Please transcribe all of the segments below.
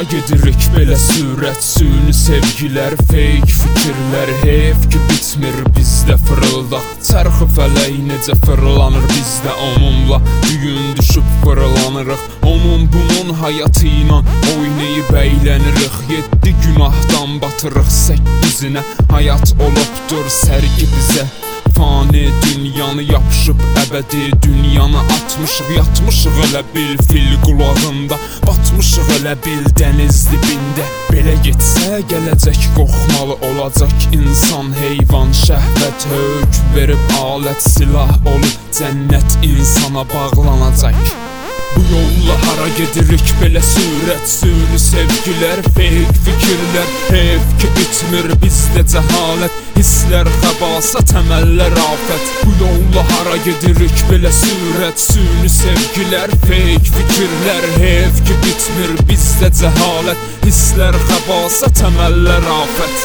hara gedirik belə sürət, süni sevgilər, feyk fikirlər, heyf ki bitmir bizdə fırıldaq. Çərxi fələk necə fırlanır bizdə onunla, düyün düşüb fırlanırıq. Onun bunun həyatı ilə oynayıb əylənirik. 7 günahdan batırıq 8-inə, həyat olubdur sərgi bizə. Fani dünyanı yapışıb əbədi dünyanı atmışıq, yatmışıq elə bil fil qulağında, batmışıq elə bil dəniz dibində. Belə getsə gələcək qorxmalı olacaq insan, heyvan, şəhvət hökm verib alət silah olub cənnət insana bağlanacaq. Bu yolla hara gedirik belə sürət, süni sevgilər, feyk fikirlər, heyf ki bitmir bizdə cəhalət, hisslər xəbasət, əməllər afət. Bu yolla hara gedirik belə sürət, süni sevgilər, feyk fikirlər, heyf ki bitmir bizdə cəhalət, hisslər xəbasət, əməllər afət.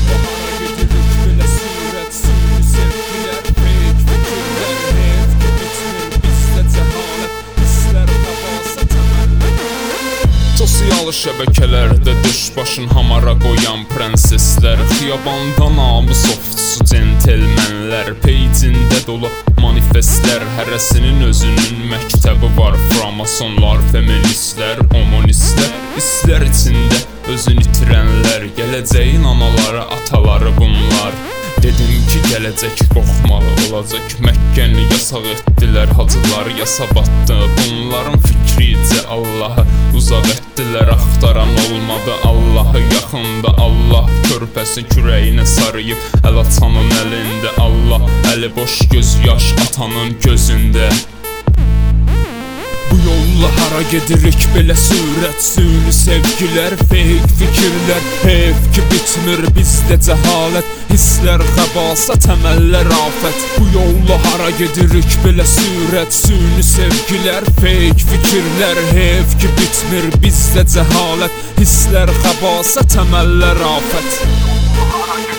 Sosial şəbəkələrdə düş başın hamara qoyan prenseslər, xiyabanda namus ofçusu centelmenlər, peycində dolu manifestlər, hərəsinin özünün məktəbi var, framasonlar, feministlər, omonistlər, hisslər içində özünü itirənlər, gələcəyin anaları, ataları bunlar. Dedim ki gələcək qorxmalı olacaq, Məkkəni yasaq etdilər, hacılar yasa batdı, bunların fikricə Allahı uzaq etdilər, axtaran olmadı Allahı yaxında. Allah körpəsi kürəyinə sarıyıb, əl açanın əlində Allah, əli boş göz yaş atanın gözündə. Bu yolla hara gedirik belə sürət, süni sevgilər, feyk fikirlər, heyf ki bitmir bizdə cəhalət, hisslər xəbasət, əməllər afət. Bu yolla hara gedirik belə sürət, süni sevgilər, feyk fikirlər, heyf ki bitmir bizdə cəhalət, hisslər xəbasət, əməllər afət.